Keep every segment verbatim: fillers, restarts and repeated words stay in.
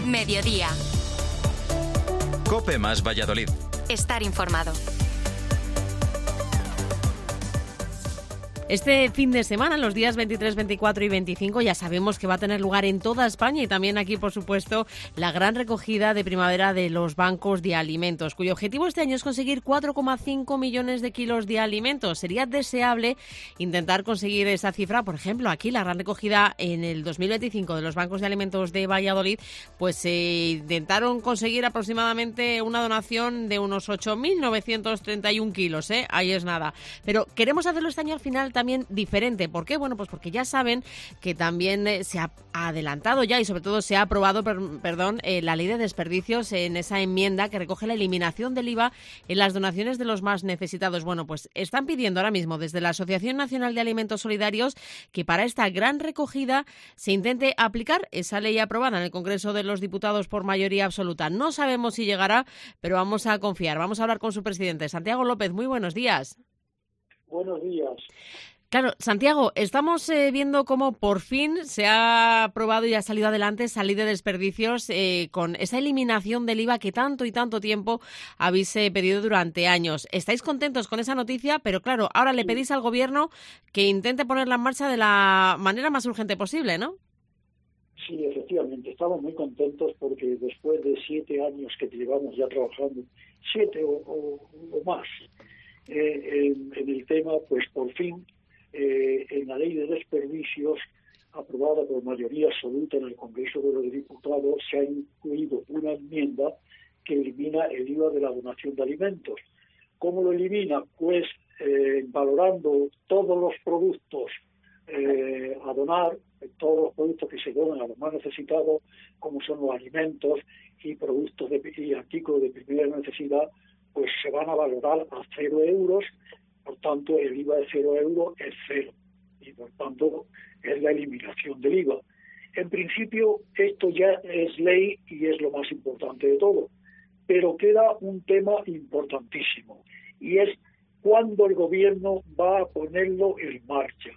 Mediodía. COPE más Valladolid. Estar informado. Este fin de semana, los días veintitrés, veinticuatro y veinticinco, ya sabemos que va a tener lugar en toda España y también aquí, por supuesto, la gran recogida de primavera de los bancos de alimentos, cuyo objetivo este año es conseguir cuatro coma cinco millones de kilos de alimentos. Sería deseable intentar conseguir esa cifra. Por ejemplo, aquí la gran recogida en el dos mil veinticinco de los bancos de alimentos de Valladolid, pues se eh, intentaron conseguir aproximadamente una donación de unos ocho mil novecientos treinta y uno kilos, ¿eh? Ahí es nada. Pero queremos hacerlo este año al final también diferente. ¿Por qué? Bueno, pues porque ya saben que también eh, se ha adelantado ya y sobre todo se ha aprobado, per, perdón, eh, la ley de desperdicios en esa enmienda que recoge la eliminación del I V A en las donaciones de los más necesitados. Bueno, pues están pidiendo ahora mismo desde la Asociación Nacional de Alimentos Solidarios que para esta gran recogida se intente aplicar esa ley aprobada en el Congreso de los Diputados por mayoría absoluta. No sabemos si llegará, pero vamos a confiar. Vamos a hablar con su presidente, Santiago López. Muy buenos días. Buenos días. Claro, Santiago, estamos eh, viendo cómo por fin se ha aprobado y ha salido adelante esa ley de desperdicios eh, con esa eliminación del I V A que tanto y tanto tiempo habéis eh, pedido durante años. Estáis contentos con esa noticia, pero claro, ahora le pedís al Gobierno que intente ponerla en marcha de la manera más urgente posible, ¿no? Sí, efectivamente, estamos muy contentos porque después de siete años que llevamos ya trabajando, siete o, o, o más, eh, en, en el tema, pues por fin, Eh, en la ley de desperdicios aprobada por mayoría absoluta en el Congreso de los Diputados se ha incluido una enmienda que elimina el I V A de la donación de alimentos. ¿Cómo lo elimina? Pues eh, valorando todos los productos eh, a donar, todos los productos que se donan a los más necesitados, como son los alimentos y productos de, y artículos de primera necesidad, pues se van a valorar a cero euros. Por tanto, el I V A de cero euros es cero y, por tanto, es la eliminación del I V A. En principio, esto ya es ley y es lo más importante de todo, pero queda un tema importantísimo y es cuándo el Gobierno va a ponerlo en marcha.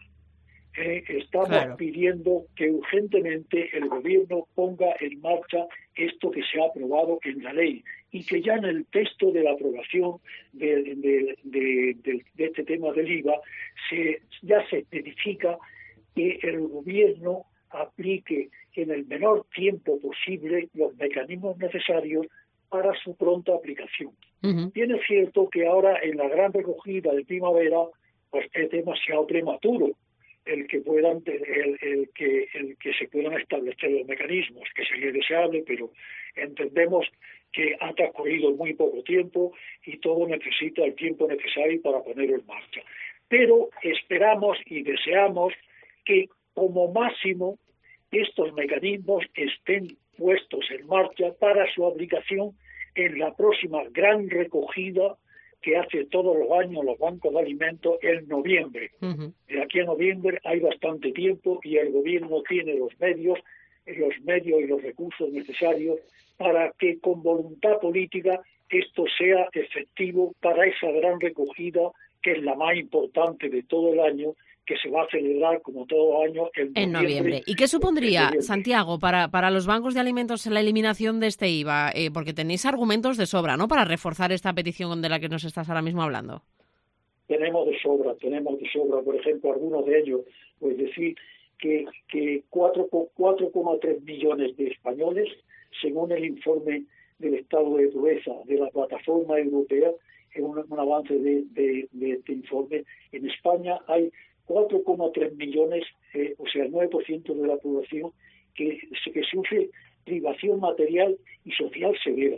Eh, estamos claro. pidiendo que urgentemente el Gobierno ponga en marcha esto que se ha aprobado en la ley y que ya en el texto de la aprobación de, de, de, de, de este tema del I V A se, ya se especifica que el Gobierno aplique en el menor tiempo posible los mecanismos necesarios para su pronta aplicación. Uh-huh. Bien es cierto que ahora en la gran recogida de primavera pues es demasiado prematuro el que puedan el, el que el que se puedan establecer los mecanismos, que sería deseable, pero entendemos que ha transcurrido muy poco tiempo y todo necesita el tiempo necesario para ponerlo en marcha. Pero esperamos y deseamos que como máximo estos mecanismos estén puestos en marcha para su aplicación en la próxima gran recogida que hace todos los años los bancos de alimentos en noviembre. Uh-huh. De aquí a noviembre hay bastante tiempo y el Gobierno tiene los medios, los medios y los recursos necesarios para que con voluntad política esto sea efectivo para esa gran recogida que es la más importante de todo el año, que se va a celebrar como todo año en noviembre. En noviembre. ¿Y qué supondría, Santiago, para, para los bancos de alimentos la eliminación de este I V A? Eh, porque tenéis argumentos de sobra, ¿no?, para reforzar esta petición de la que nos estás ahora mismo hablando. Tenemos de sobra, tenemos de sobra. Por ejemplo, algunos de ellos, pues decir que, que cuatro coma tres millones de españoles, según el informe del estado de pobreza de la plataforma europea, en un, un avance de, de, de este informe, en España hay cuatro coma tres millones, eh, o sea, el nueve por ciento de la población que, que sufre privación material y social severa.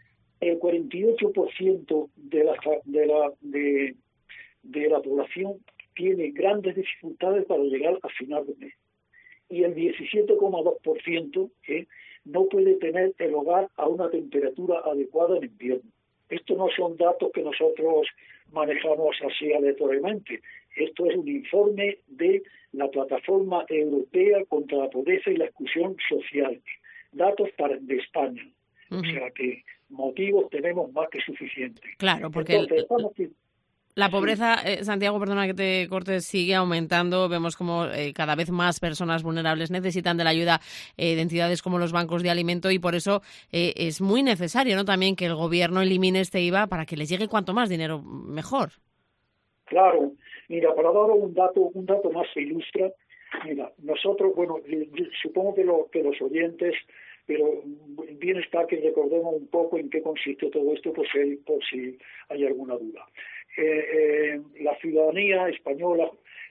El cuarenta y ocho por ciento de la, de la, de, de la población tiene grandes dificultades para llegar a final de mes. Y el diecisiete coma dos por ciento eh, no puede tener el hogar a una temperatura adecuada en invierno. Estos no son datos que nosotros manejamos así aleatoriamente. Esto es un informe de la Plataforma Europea contra la Pobreza y la Exclusión Social. Datos para, de España. Uh-huh. O sea que motivos tenemos más que suficientes. Claro, porque... Entonces, el... estamos, La pobreza, eh, Santiago, perdona que te corte, sigue aumentando. Vemos como eh, cada vez más personas vulnerables necesitan de la ayuda eh, de entidades como los bancos de alimento y por eso eh, es muy necesario, ¿no?, también que el gobierno elimine este I V A para que les llegue cuanto más dinero mejor. Claro. Mira, para dar un dato, un dato más que ilustra, mira, nosotros, bueno, supongo que, lo, que los oyentes, pero bien está que recordemos un poco en qué consiste todo esto por si, por si hay alguna duda. Eh, eh, la ciudadanía española,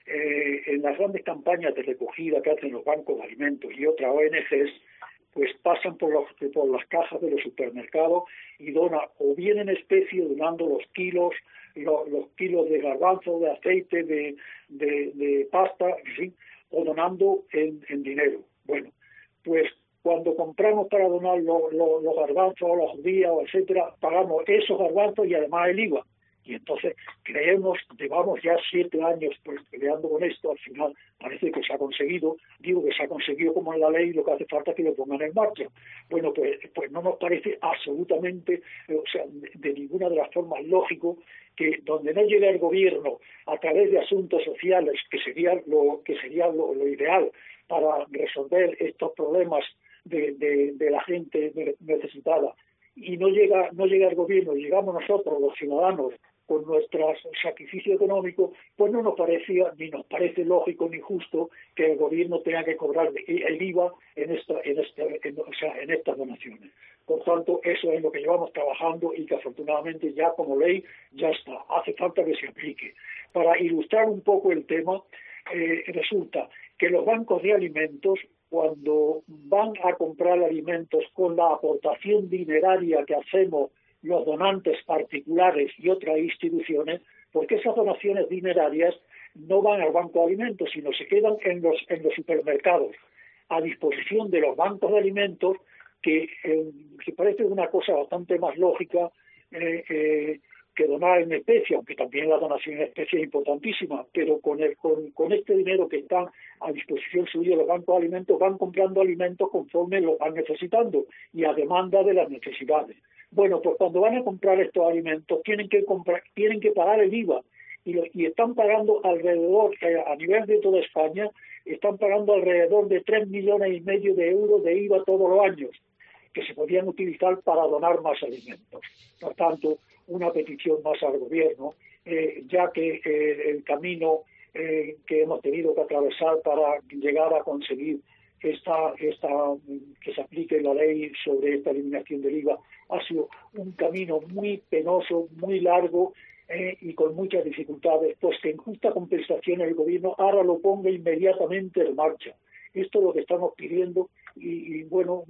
eh, en las grandes campañas de recogida que hacen los bancos de alimentos y otras O N Ges, pues pasan por, los, por las cajas de los supermercados y donan, o bien en especie, donando los kilos, los, los kilos de garbanzo, de aceite, de, de, de pasta, en fin, o donando en, en dinero. Bueno, pues cuando compramos para donar los, los, los garbanzos, los judías, etcétera, pagamos esos garbanzos y además el I V A. Y entonces creemos, llevamos ya siete años pues, peleando con esto, al final parece que se ha conseguido, digo que se ha conseguido como en la ley, lo que hace falta es que lo pongan en marcha. Bueno, pues, pues no nos parece absolutamente, o sea, de, de ninguna de las formas lógico que donde no llegue el gobierno a través de asuntos sociales, que sería lo, que sería lo, lo ideal para resolver estos problemas de, de, de la gente necesitada, y no llega, no llega el gobierno, llegamos nosotros, los ciudadanos, con nuestro sacrificio económico, pues no nos parecía, ni nos parece lógico ni justo que el gobierno tenga que cobrar el I V A en esta, en esta, en, o sea, en estas donaciones. Por tanto, eso es lo que llevamos trabajando y que afortunadamente ya como ley ya está. Hace falta que se aplique. Para ilustrar un poco el tema, eh, resulta que los bancos de alimentos, cuando van a comprar alimentos con la aportación dineraria que hacemos los donantes particulares y otras instituciones, porque esas donaciones dinerarias no van al banco de alimentos, sino se quedan en los, en los supermercados, a disposición de los bancos de alimentos, que eh, se parece una cosa bastante más lógica eh, eh, que donar en especie, aunque también la donación en especie es importantísima, pero con, el, con, con este dinero que están a disposición suya los bancos de alimentos, van comprando alimentos conforme los van necesitando y a demanda de las necesidades. Bueno, pues cuando van a comprar estos alimentos tienen que comprar, tienen que pagar el I V A y, lo, y están pagando alrededor, eh, a nivel de toda España, están pagando alrededor de tres millones y medio de euros de I V A todos los años, que se podían utilizar para donar más alimentos. Por tanto, una petición más al gobierno, eh, ya que eh, el camino eh, que hemos tenido que atravesar para llegar a conseguir esta, esta que se aplique la ley sobre esta eliminación del I V A ha sido un camino muy penoso, muy largo eh, y con muchas dificultades, pues que en justa compensación el gobierno ahora lo ponga inmediatamente en marcha. Esto es lo que estamos pidiendo y, y bueno,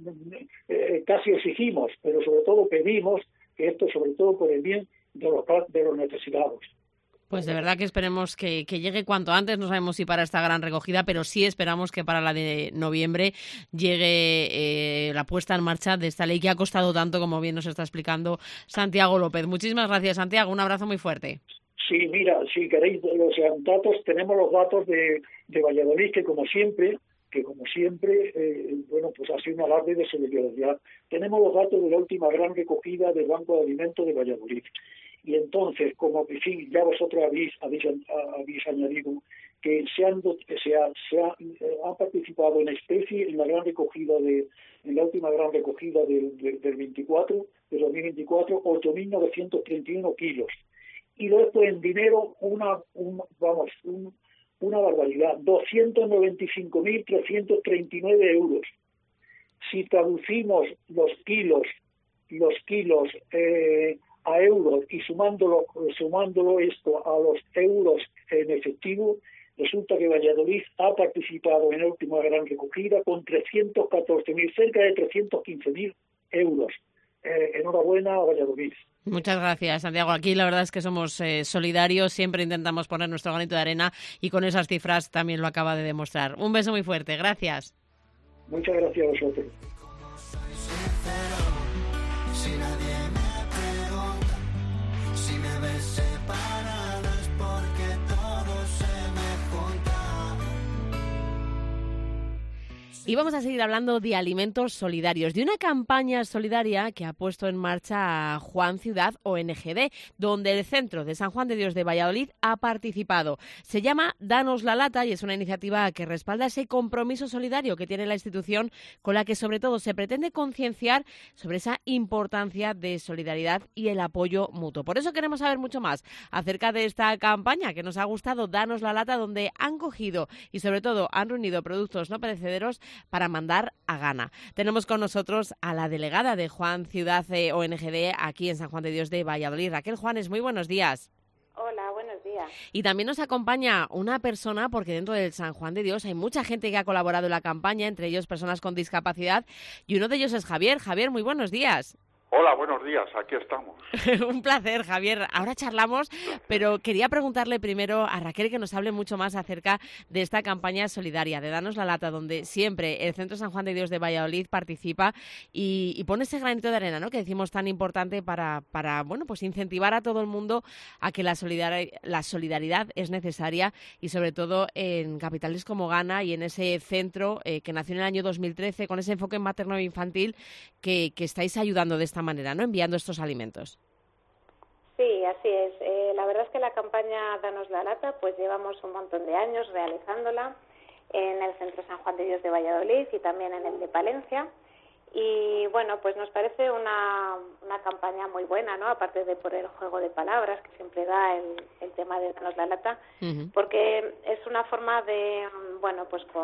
eh, casi exigimos, pero sobre todo pedimos que esto, sobre todo por el bien de los, de los necesitados. Pues de verdad que esperemos que, que llegue cuanto antes. No sabemos si para esta gran recogida, pero sí esperamos que para la de noviembre llegue eh, la puesta en marcha de esta ley que ha costado tanto, como bien nos está explicando Santiago López. Muchísimas gracias, Santiago. Un abrazo muy fuerte. Sí, mira, si queréis los datos, tenemos los datos de, de Valladolid, que como siempre, que como siempre, eh, bueno, pues ha sido un alarde de solidaridad. Tenemos los datos de la última gran recogida del Banco de Alimentos de Valladolid. Y entonces, como que sí, ya vosotros habéis, habéis, habéis añadido que se han, se ha, se ha, han participado en especie en la gran recogida de, en la última gran recogida del, del, del veinticuatro, del dos mil veinticuatro, ocho mil novecientos treinta y uno kilos. Y luego en dinero, una, un, vamos, un, una barbaridad, doscientos noventa y cinco mil trescientos treinta y nueve euros. Si traducimos los kilos, los kilos, eh, a euros y sumándolo, sumándolo esto a los euros en efectivo, resulta que Valladolid ha participado en la última gran recogida con trescientos catorce mil, cerca de trescientos quince mil euros. Eh, enhorabuena a Valladolid. Muchas gracias, Santiago. Aquí la verdad es que somos eh, solidarios, siempre intentamos poner nuestro granito de arena y con esas cifras también lo acaba de demostrar. Un beso muy fuerte, gracias. Muchas gracias a vosotros. Y vamos a seguir hablando de alimentos solidarios, de una campaña solidaria que ha puesto en marcha Juan Ciudad O N G D, donde el Centro de San Juan de Dios de Valladolid ha participado. Se llama Danos la Lata y es una iniciativa que respalda ese compromiso solidario que tiene la institución, con la que sobre todo se pretende concienciar sobre esa importancia de solidaridad y el apoyo mutuo. Por eso queremos saber mucho más acerca de esta campaña que nos ha gustado, Danos la Lata, donde han cogido y sobre todo han reunido productos no perecederos para mandar a Ghana. Tenemos con nosotros a la delegada de Juan Ciudad eh, O N G D aquí en San Juan de Dios de Valladolid, Raquel Juanes. Muy buenos días. Hola, buenos días. Y también nos acompaña una persona, porque dentro del San Juan de Dios hay mucha gente que ha colaborado en la campaña, entre ellos personas con discapacidad, y uno de ellos es Javier. Javier, muy buenos días. Hola, buenos días, aquí estamos. Un placer, Javier. Ahora charlamos, pero quería preguntarle primero a Raquel que nos hable mucho más acerca de esta campaña solidaria, de Danos la Lata, donde siempre el Centro San Juan de Dios de Valladolid participa y, y pone ese granito de arena, ¿no?, que decimos tan importante para, para bueno, pues incentivar a todo el mundo a que la solidaridad, la solidaridad es necesaria, y sobre todo en capitales como Ghana y en ese centro eh, que nació en el año dos mil trece con ese enfoque materno-infantil que, que estáis ayudando de esta manera, ¿no?, enviando estos alimentos. Sí, así es. Eh, la verdad es que la campaña Danos la Lata, pues llevamos un montón de años realizándola en el Centro San Juan de Dios de Valladolid y también en el de Palencia. Y bueno, pues nos parece una, una campaña muy buena, ¿no?, aparte de por el juego de palabras que siempre da el, el tema de Danos la Lata, uh-huh. porque es una forma de, bueno, pues con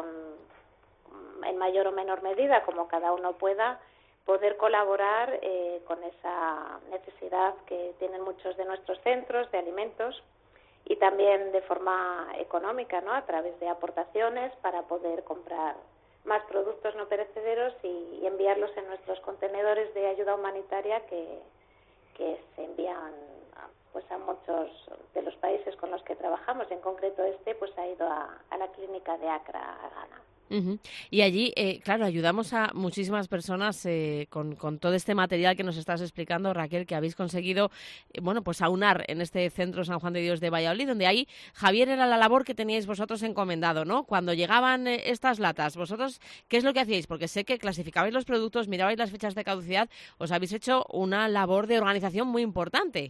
en mayor o menor medida, como cada uno pueda, poder colaborar eh, con esa necesidad que tienen muchos de nuestros centros de alimentos, y también de forma económica, ¿no?, a través de aportaciones para poder comprar más productos no perecederos y, y enviarlos en nuestros contenedores de ayuda humanitaria que, que se envían a, pues a muchos de los países con los que trabajamos. En concreto este pues ha ido a, a la clínica de Accra, a Ghana. Uh-huh. Y allí, eh, claro, ayudamos a muchísimas personas eh, con, con todo este material que nos estás explicando, Raquel, que habéis conseguido, eh, bueno, pues aunar en este Centro San Juan de Dios de Valladolid, donde ahí, Javier, era la labor que teníais vosotros encomendado, ¿no? Cuando llegaban eh, estas latas, vosotros, ¿qué es lo que hacíais? Porque sé que clasificabais los productos, mirabais las fechas de caducidad, os habéis hecho una labor de organización muy importante.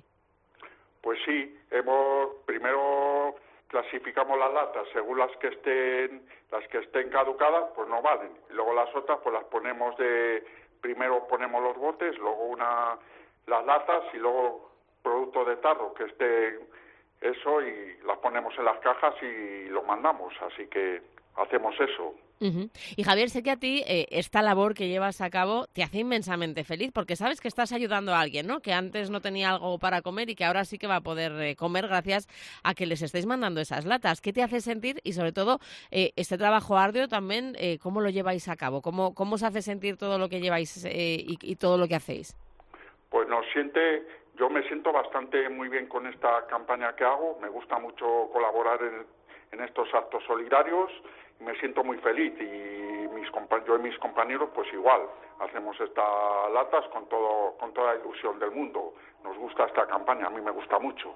Pues sí, hemos primero clasificamos las latas según las que estén las que estén caducadas, pues no valen. Y luego las otras pues las ponemos de primero ponemos los botes, luego una las latas y luego producto de tarro que esté eso, y las ponemos en las cajas y lo mandamos, así que hacemos eso. Uh-huh. Y Javier, sé que a ti eh, esta labor que llevas a cabo te hace inmensamente feliz, porque sabes que estás ayudando a alguien, ¿no?, que antes no tenía algo para comer y que ahora sí que va a poder eh, comer gracias a que les estáis mandando esas latas. ¿Qué te hace sentir? Y sobre todo, eh, este trabajo arduo también, eh, ¿cómo lo lleváis a cabo? ¿Cómo, cómo os hace sentir todo lo que lleváis eh, y, y todo lo que hacéis? Pues nos siente... Yo me siento bastante muy bien con esta campaña que hago. Me gusta mucho colaborar en, en estos actos solidarios. Me siento muy feliz, y mis yo y mis compañeros pues igual hacemos estas latas con todo con toda la ilusión del mundo. Nos gusta esta campaña, a mí me gusta mucho.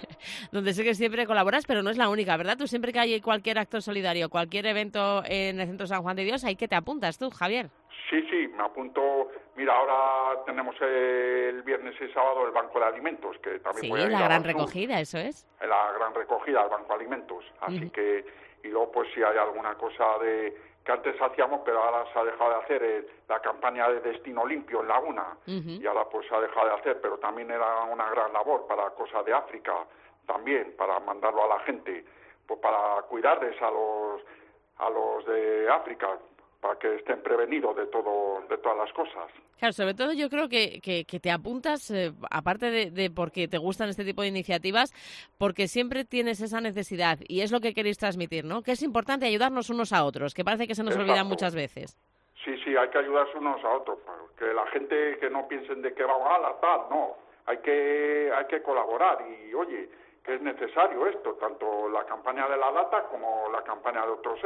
Donde sé que siempre colaboras, pero no es la única, ¿verdad? Tú siempre que hay cualquier acto solidario, cualquier evento en el Centro San Juan de Dios, ahí que te apuntas tú, Javier. Sí, sí, me apunto. Mira, ahora tenemos el viernes y sábado el Banco de Alimentos, que también sí, voy a ir la a gran Bantur, recogida, eso es. La gran recogida del Banco de Alimentos, así uh-huh. que... Y luego, pues, si hay alguna cosa de que antes hacíamos, pero ahora se ha dejado de hacer, eh, la campaña de Destino Limpio en Laguna, uh-huh. y ahora, pues, se ha dejado de hacer, pero también era una gran labor para cosas de África, también, para mandarlo a la gente, pues, para cuidarles a los, a los de África, para que estén prevenidos de todo, de todas las cosas. Claro, sobre todo yo creo que, que, que te apuntas, eh, aparte de, de porque te gustan este tipo de iniciativas, porque siempre tienes esa necesidad, y es lo que queréis transmitir, ¿no?, que es importante ayudarnos unos a otros, que parece que se nos Exacto. olvida muchas veces. Sí, sí, hay que ayudarse unos a otros, que la gente que no piensen de que va a la tal, no, hay que, hay que colaborar, y oye, que es necesario esto, tanto la campaña de la lata como la campaña de otros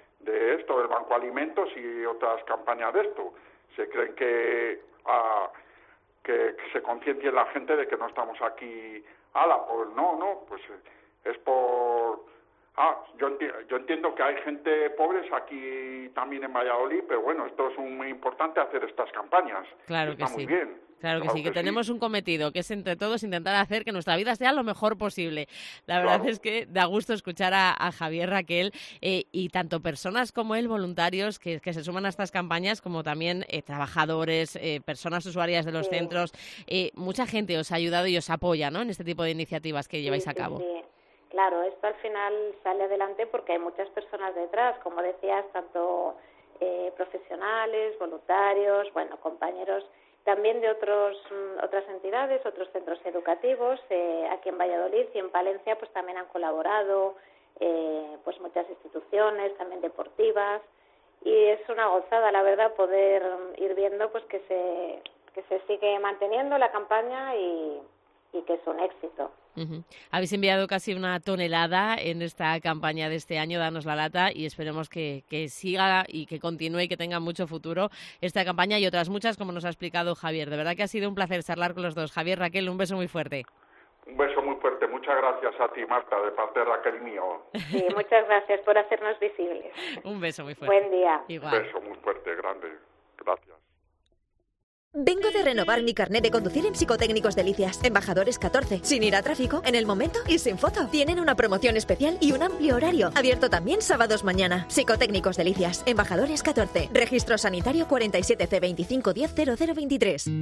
de esto, del Banco Alimentos y otras campañas de esto. Se creen que, ah, que, que se conciencie la gente de que no estamos aquí, ala, pues no, no, pues es por Ah, yo, enti yo entiendo que hay gente pobre aquí también en Valladolid, pero bueno, esto es muy importante hacer estas campañas. Claro Está que muy sí. bien. Claro que Claro sí, que, que tenemos sí. un cometido, que es entre todos intentar hacer que nuestra vida sea lo mejor posible. La verdad Claro. es que da gusto escuchar a, a Javier, Raquel, eh, y tanto personas como él, voluntarios, que, que se suman a estas campañas, como también eh, trabajadores, eh, personas usuarias de los Sí. centros. Eh, mucha gente os ha ayudado y os apoya, ¿no?, en este tipo de iniciativas que Sí, lleváis a sí, cabo. sí. Claro, esto al final sale adelante porque hay muchas personas detrás, como decías, tanto eh, profesionales, voluntarios, bueno, compañeros también de otros otras entidades, otros centros educativos. Eh, aquí en Valladolid y en Palencia pues también han colaborado eh, pues muchas instituciones, también deportivas, y es una gozada, la verdad, poder ir viendo pues que se que se sigue manteniendo la campaña y, y que es un éxito. Uh-huh. Habéis enviado casi una tonelada en esta campaña de este año, Danos la Lata, y esperemos que, que siga y que continúe y que tenga mucho futuro esta campaña y otras muchas, como nos ha explicado Javier. De verdad que ha sido un placer charlar con los dos. Javier, Raquel, un beso muy fuerte. Un beso muy fuerte. Muchas gracias a ti, Marta, de parte de Raquel y mío. Sí, muchas gracias por hacernos visibles. Un beso muy fuerte. Buen día. Igual. Un beso muy fuerte, grande. Gracias. Vengo de renovar mi carnet de conducir en Psicotécnicos Delicias. Embajadores catorce. Sin ir a tráfico, en el momento y sin foto. Tienen una promoción especial y un amplio horario. Abierto también sábados mañana. Psicotécnicos Delicias. Embajadores catorce. Registro sanitario cuarenta y siete C veinticinco diez cero cero veintitrés. Si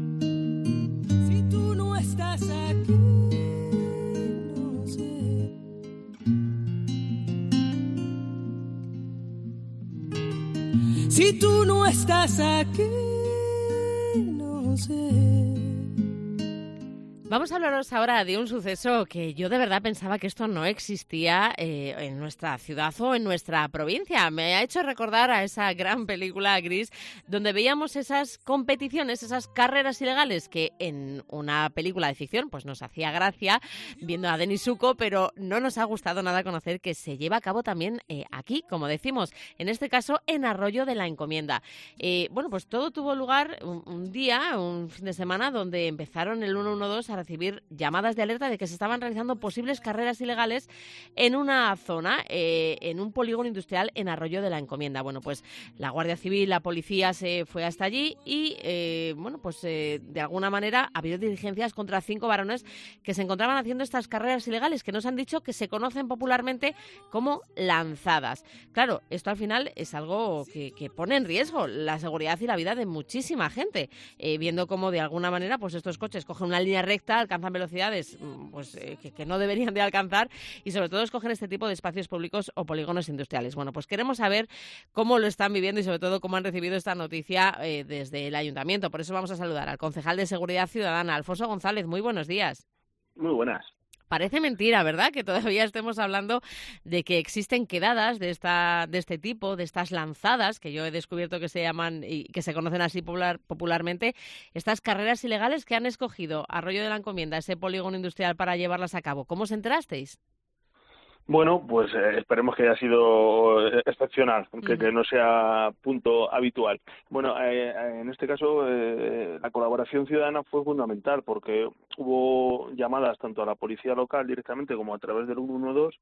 tú no estás aquí, no sé. Si tú no estás aquí, no sé. Vamos a hablaros ahora de un suceso que yo de verdad pensaba que esto no existía eh, en nuestra ciudad o en nuestra provincia. Me ha hecho recordar a esa gran película Gris, donde veíamos esas competiciones, esas carreras ilegales que en una película de ficción pues nos hacía gracia viendo a Denis Zuko, pero no nos ha gustado nada conocer que se lleva a cabo también eh, aquí, como decimos, en este caso en Arroyo de la Encomienda. Eh, bueno, pues todo tuvo lugar un, un día, un fin de semana, donde empezaron el ciento doce a recibir llamadas de alerta de que se estaban realizando posibles carreras ilegales en una zona, eh, en un polígono industrial en Arroyo de la Encomienda. Bueno, pues la Guardia Civil, la policía se fue hasta allí y, eh, bueno, pues eh, de alguna manera ha habido diligencias contra cinco varones que se encontraban haciendo estas carreras ilegales, que nos han dicho que se conocen popularmente como lanzadas. Claro, esto al final es algo que, que pone en riesgo la seguridad y la vida de muchísima gente, eh, viendo cómo de alguna manera pues estos coches cogen una línea recta, alcanzan velocidades pues eh, que, que no deberían de alcanzar y sobre todo escogen este tipo de espacios públicos o polígonos industriales. Bueno, pues queremos saber cómo lo están viviendo y sobre todo cómo han recibido esta noticia eh, desde el Ayuntamiento. Por eso vamos a saludar al concejal de Seguridad Ciudadana, Alfonso González. Muy buenos días. Muy buenas. Parece mentira, ¿verdad?, que todavía estemos hablando de que existen quedadas de esta de este tipo, de estas lanzadas, que yo he descubierto que se llaman y que se conocen así popular, popularmente, estas carreras ilegales que han escogido Arroyo de la Encomienda, ese polígono industrial, para llevarlas a cabo. ¿Cómo os enterasteis? Bueno, pues eh, esperemos que haya sido excepcional, que, Uh-huh. que no sea punto habitual. Bueno, eh, en este caso eh, la colaboración ciudadana fue fundamental porque hubo llamadas tanto a la policía local directamente como a través del ciento doce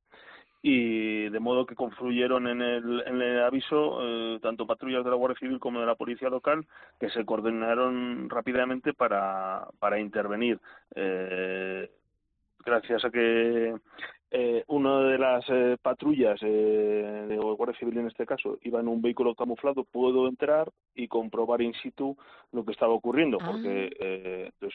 y de modo que confluyeron en el, en el aviso eh, tanto patrullas de la Guardia Civil como de la policía local, que se coordinaron rápidamente para, para intervenir. Eh, gracias a que Eh, una de las eh, patrullas eh, de Guardia Civil en este caso iba en un vehículo camuflado, pudo entrar y comprobar in situ lo que estaba ocurriendo, Ah. porque eh, pues,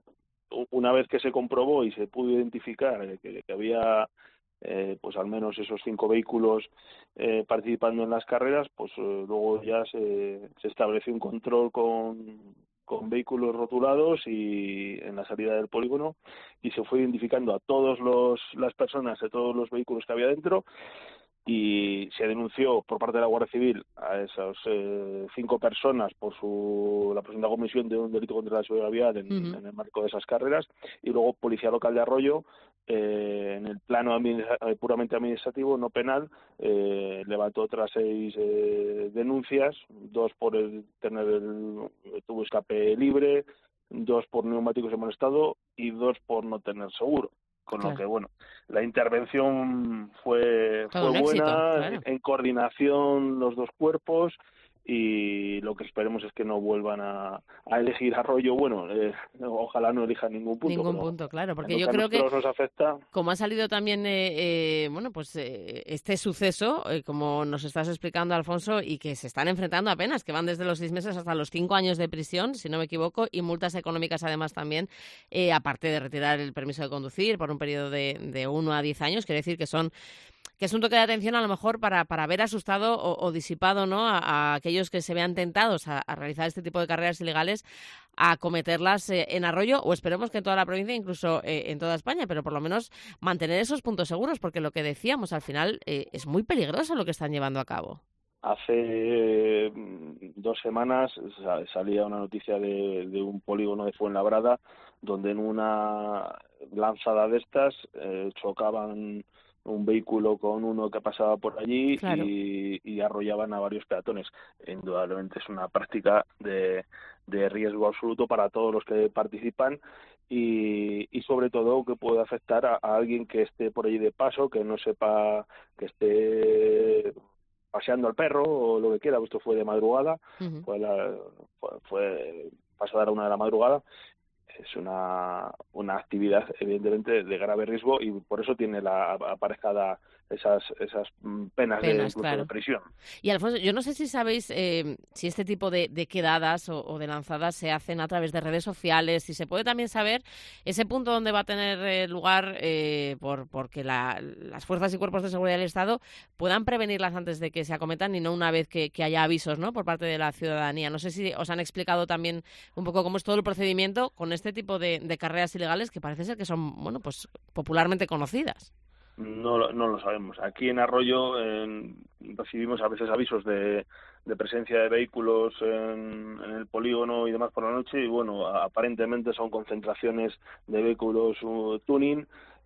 una vez que se comprobó y se pudo identificar eh, que, que había eh, pues al menos esos cinco vehículos eh, participando en las carreras, pues eh, luego ya se, se estableció un control con con vehículos rotulados y en la salida del polígono y se fue identificando a todas las personas de todos los vehículos que había dentro y se denunció por parte de la Guardia Civil a esas eh, cinco personas por su la presunta comisión de un delito contra la seguridad vial en, Uh-huh. en el marco de esas carreras y luego Policía Local de Arroyo eh, en el plano administra- eh, puramente administrativo, no penal, eh, levantó otras seis eh, denuncias, dos por el tener el, el tubo escape libre, dos por neumáticos en mal estado y dos por no tener seguro. Con Claro. lo que, bueno, la intervención fue, Todo fue un éxito, buena, claro. en coordinación los dos cuerpos, y lo que esperemos es que no vuelvan a, a elegir Arroyo. Bueno, eh, ojalá no elijan ningún punto. Ningún pero punto, claro, porque en lo yo que a creo que nosotros nos afecta. como ha salido también, eh, eh, bueno, pues eh, este suceso, eh, como nos estás explicando, Alfonso, y que se están enfrentando apenas, que van desde los seis meses hasta los cinco años de prisión, si no me equivoco, y multas económicas además también, eh, aparte de retirar el permiso de conducir por un periodo de, de uno a diez años, quiere decir que son que es un toque de atención a lo mejor para, para haber asustado o, o disipado, ¿no?, a, a aquellos que se vean tentados a, a realizar este tipo de carreras ilegales, a cometerlas eh, en Arroyo, o esperemos que en toda la provincia, incluso eh, en toda España, pero por lo menos mantener esos puntos seguros, porque lo que decíamos, al final eh, es muy peligroso lo que están llevando a cabo. Hace eh, dos semanas sa- salía una noticia de, de un polígono de Fuenlabrada, donde en una lanzada de estas eh, chocaban un vehículo con uno que pasaba por allí, Claro. y, y arrollaban a varios peatones. Indudablemente es una práctica de, de riesgo absoluto para todos los que participan, y, y sobre todo que puede afectar a, a alguien que esté por allí de paso, que no sepa, que esté paseando al perro o lo que quiera. Esto fue de madrugada, Ujú. fue, la, fue, fue pasada la una de la madrugada. Es una, una actividad evidentemente de grave riesgo, y por eso tiene la aparejada esas esas mm, penas, de, Penas, incluso claro. de prisión. Y Alfonso, yo no sé si sabéis eh, si este tipo de, de quedadas o, o de lanzadas se hacen a través de redes sociales, si se puede también saber ese punto donde va a tener eh, lugar eh, por porque la, las fuerzas y cuerpos de seguridad del Estado puedan prevenirlas antes de que se acometan, y no una vez que, que haya avisos, ¿no?, por parte de la ciudadanía. No sé si os han explicado también un poco cómo es todo el procedimiento con este tipo de, de carreras ilegales, que parece ser que son, bueno, pues popularmente conocidas. No, lo- no lo sabemos. Aquí en Arroyo en- recibimos a veces avisos de, de presencia de vehículos en, en el polígono y demás por la noche, y bueno, a- aparentemente son concentraciones de vehículos uh, tuning,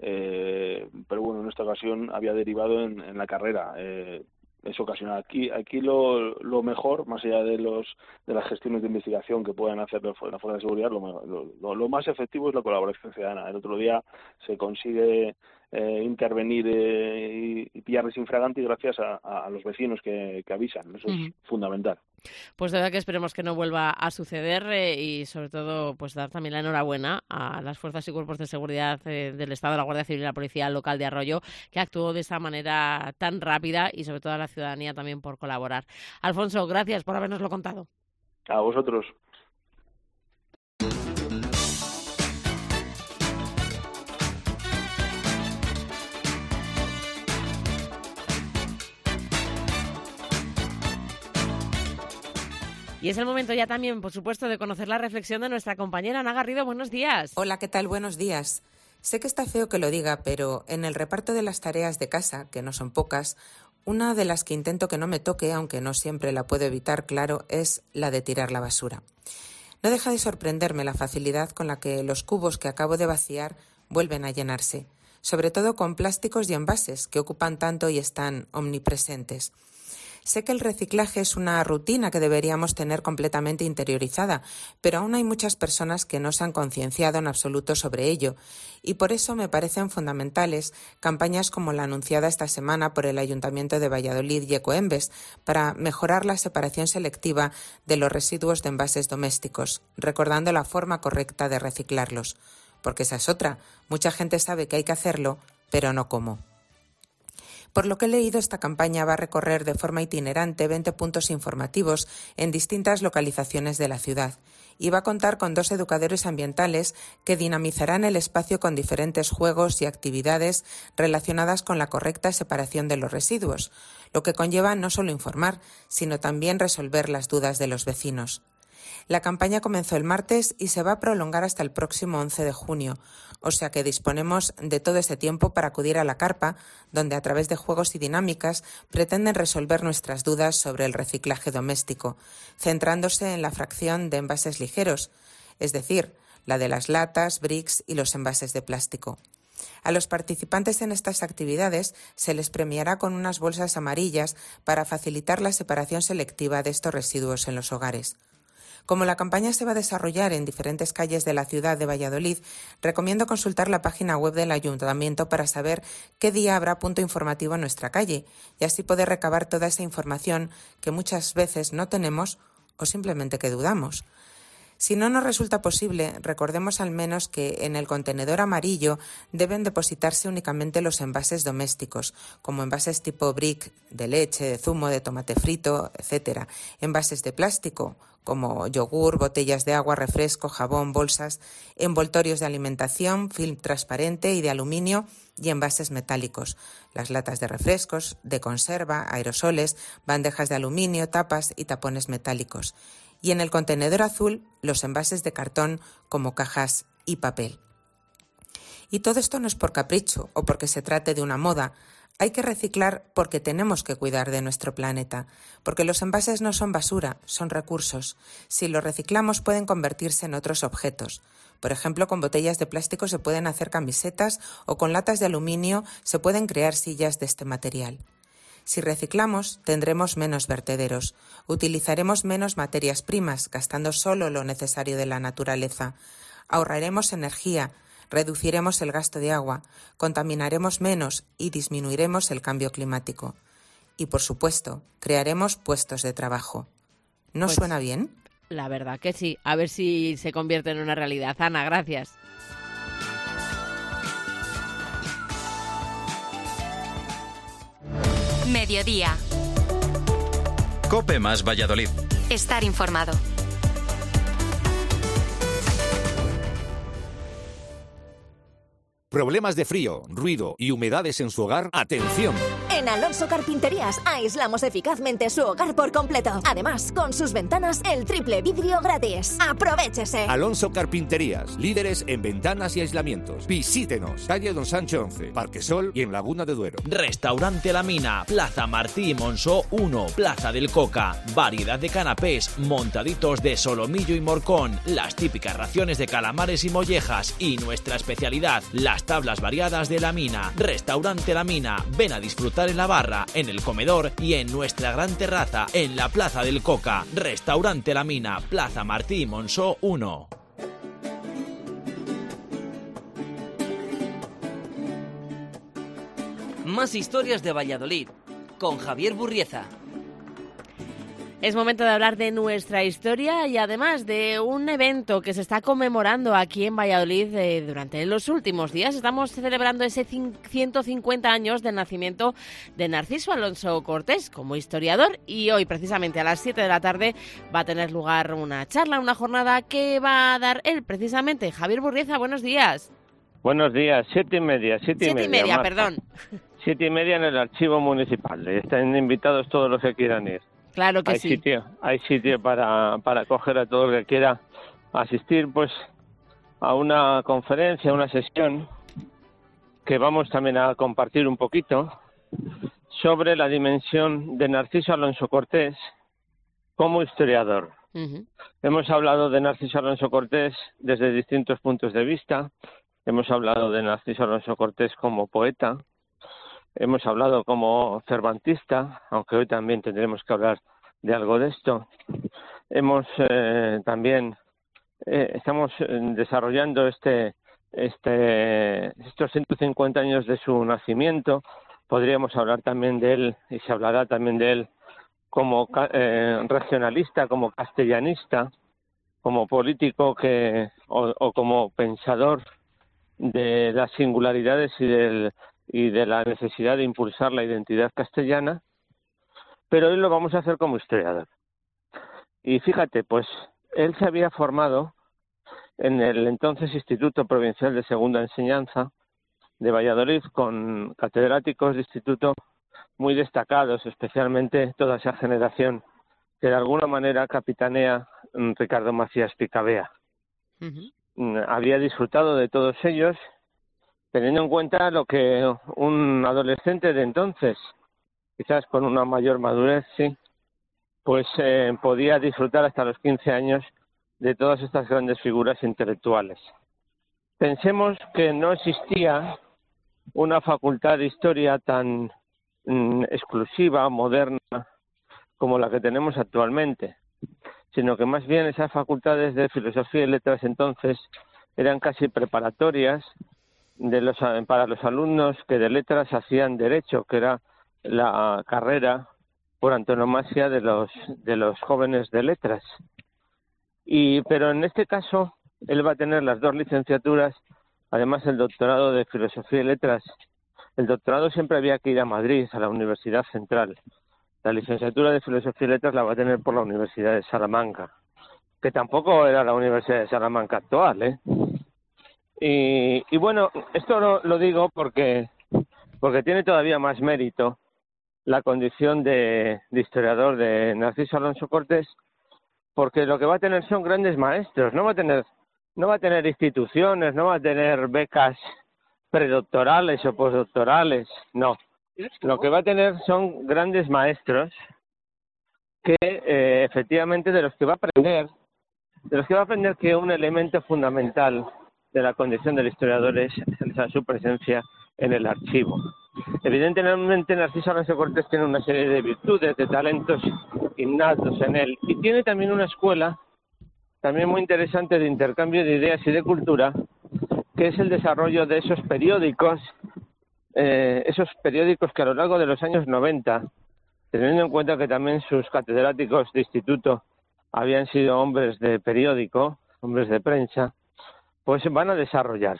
eh, pero bueno, en esta ocasión había derivado en, en la carrera. Eh, es ocasional. Aquí, aquí lo, lo mejor, más allá de los de las gestiones de investigación que puedan hacer la fu- la fuerza de seguridad, lo, me- lo, lo- lo más efectivo es la colaboración ciudadana. El otro día se consigue eh, intervenir eh, y, y pillarles infraganti gracias a, a, a los vecinos que, que avisan. Eso Ujú. es fundamental. Pues de verdad que esperemos que no vuelva a suceder, eh, y sobre todo pues dar también la enhorabuena a las fuerzas y cuerpos de seguridad eh, del Estado, la Guardia Civil y la Policía Local de Arroyo, que actuó de esa manera tan rápida, y sobre todo a la ciudadanía también por colaborar. Alfonso, gracias por habernoslo contado. A vosotros. Y es el momento ya también, por supuesto, de conocer la reflexión de nuestra compañera Ana Garrido. Buenos días. Hola, ¿qué tal? Buenos días. Sé que está feo que lo diga, pero en el reparto de las tareas de casa, que no son pocas, una de las que intento que no me toque, aunque no siempre la puedo evitar, claro, es la de tirar la basura. No deja de sorprenderme la facilidad con la que los cubos que acabo de vaciar vuelven a llenarse, sobre todo con plásticos y envases que ocupan tanto y están omnipresentes. Sé que el reciclaje es una rutina que deberíamos tener completamente interiorizada, pero aún hay muchas personas que no se han concienciado en absoluto sobre ello, y por eso me parecen fundamentales campañas como la anunciada esta semana por el Ayuntamiento de Valladolid y Ecoembes para mejorar la separación selectiva de los residuos de envases domésticos, recordando la forma correcta de reciclarlos, porque esa es otra. Mucha gente sabe que hay que hacerlo, pero no cómo. Por lo que he leído, esta campaña va a recorrer de forma itinerante veinte puntos informativos en distintas localizaciones de la ciudad, y va a contar con dos educadores ambientales que dinamizarán el espacio con diferentes juegos y actividades relacionadas con la correcta separación de los residuos, lo que conlleva no solo informar, sino también resolver las dudas de los vecinos. La campaña comenzó el martes y se va a prolongar hasta el próximo once de junio, o sea que disponemos de todo este tiempo para acudir a la carpa, donde a través de juegos y dinámicas pretenden resolver nuestras dudas sobre el reciclaje doméstico, centrándose en la fracción de envases ligeros, es decir, la de las latas, bricks y los envases de plástico. A los participantes en estas actividades se les premiará con unas bolsas amarillas para facilitar la separación selectiva de estos residuos en los hogares. Como la campaña se va a desarrollar en diferentes calles de la ciudad de Valladolid, recomiendo consultar la página web del Ayuntamiento para saber qué día habrá punto informativo en nuestra calle y así poder recabar toda esa información que muchas veces no tenemos o simplemente que dudamos. Si no nos resulta posible, recordemos al menos que en el contenedor amarillo deben depositarse únicamente los envases domésticos, como envases tipo brick de leche, de zumo, de tomate frito, etcétera. Envases de plástico, como yogur, botellas de agua, refresco, jabón, bolsas, envoltorios de alimentación, film transparente y de aluminio y envases metálicos, las latas de refrescos, de conserva, aerosoles, bandejas de aluminio, tapas y tapones metálicos. Y en el contenedor azul, los envases de cartón como cajas y papel. Y todo esto no es por capricho o porque se trate de una moda. Hay que reciclar porque tenemos que cuidar de nuestro planeta, porque los envases no son basura, son recursos. Si los reciclamos pueden convertirse en otros objetos. Por ejemplo, con botellas de plástico se pueden hacer camisetas o con latas de aluminio se pueden crear sillas de este material. Si reciclamos, tendremos menos vertederos, utilizaremos menos materias primas, gastando solo lo necesario de la naturaleza, ahorraremos energía, reduciremos el gasto de agua, contaminaremos menos y disminuiremos el cambio climático. Y, por supuesto, crearemos puestos de trabajo. ¿No Pues, suena bien? La verdad que sí. A ver si se convierte en una realidad. Ana, gracias. Mediodía. COPE más Valladolid. Estar informado. ¿Problemas de frío, ruido y humedades en su hogar? ¡Atención! En Alonso Carpinterías aislamos eficazmente su hogar por completo. Además, con sus ventanas, el triple vidrio gratis. ¡Aprovéchese! Alonso Carpinterías, líderes en ventanas y aislamientos. Visítenos, calle Don Sancho once, Parque Sol y en Laguna de Duero. Restaurante La Mina, Plaza Martí y Monzó uno, Plaza del Coca. Variedad de canapés, montaditos de solomillo y morcón, las típicas raciones de calamares y mollejas y nuestra especialidad, las tablas variadas de La Mina. Restaurante La Mina, ven a disfrutar en la barra, en el comedor y en nuestra gran terraza en la Plaza del Coca. Restaurante La Mina, Plaza Martí y Monzó uno. Más historias de Valladolid con Javier Burrieza. Es momento de hablar de nuestra historia y además de un evento que se está conmemorando aquí en Valladolid eh, durante los últimos días. Estamos celebrando ese ciento cincuenta años del nacimiento de Narciso Alonso Cortés como historiador y hoy precisamente a las siete de la tarde va a tener lugar una charla, una jornada que va a dar él precisamente. Javier Burrieza, buenos días. Buenos días, siete y media, siete y siete media. y media, Marta. perdón. Siete y media en el archivo municipal. Están invitados todos los que quieran ir. Claro que hay sí. Sitio, hay sitio para, para acoger a todo el que quiera asistir pues a una conferencia, a una sesión que vamos también a compartir un poquito sobre la dimensión de Narciso Alonso Cortés como historiador. Uh-huh. Hemos hablado de Narciso Alonso Cortés desde distintos puntos de vista. Hemos hablado de Narciso Alonso Cortés como poeta. Hemos hablado como cervantista, aunque hoy también tendremos que hablar de algo de esto. Hemos eh, también eh, estamos desarrollando este este estos ciento cincuenta años de su nacimiento. Podríamos hablar también de él y se hablará también de él como eh, regionalista, como castellanista, como político que o, o como pensador de las singularidades y del y de la necesidad de impulsar la identidad castellana, pero hoy lo vamos a hacer como historiador. Y fíjate, pues él se había formado en el entonces Instituto Provincial de Segunda Enseñanza de Valladolid con catedráticos de instituto muy destacados, especialmente toda esa generación que de alguna manera capitanea Ricardo Macías Picabea. Uh-huh. Había disfrutado de todos ellos, teniendo en cuenta lo que un adolescente de entonces, quizás con una mayor madurez, sí, pues eh, podía disfrutar hasta los quince años de todas estas grandes figuras intelectuales. Pensemos que no existía una facultad de historia tan mm, exclusiva, moderna, como la que tenemos actualmente. sino que más bien esas facultades de filosofía y letras entonces eran casi preparatorias de los, para los alumnos que de letras hacían derecho, que era la carrera por antonomasia de los de los jóvenes de letras. Y pero en este caso él va a tener las dos licenciaturas, además el doctorado de filosofía y letras. El doctorado siempre había que ir a Madrid, a la Universidad Central. La licenciatura de filosofía y letras la va a tener por la Universidad de Salamanca, que tampoco era la Universidad de Salamanca actual, ¿eh? Y, y bueno, esto lo, lo digo porque porque tiene todavía más mérito la condición de, de historiador de Narciso Alonso Cortés, porque lo que va a tener son grandes maestros, no va a tener no va a tener instituciones, no va a tener becas predoctorales o postdoctorales, no. Lo que va a tener son grandes maestros que eh, efectivamente de los que va a aprender, de los que va a aprender que un elemento fundamental de la condición del historiador es su presencia en el archivo. Evidentemente Narciso Alonso Cortés tiene una serie de virtudes, de talentos innatos en él, y tiene también una escuela también muy interesante de intercambio de ideas y de cultura, que es el desarrollo de esos periódicos, eh, esos periódicos que a lo largo de los años noventa, teniendo en cuenta que también sus catedráticos de instituto habían sido hombres de periódico, hombres de prensa, pues van a desarrollar.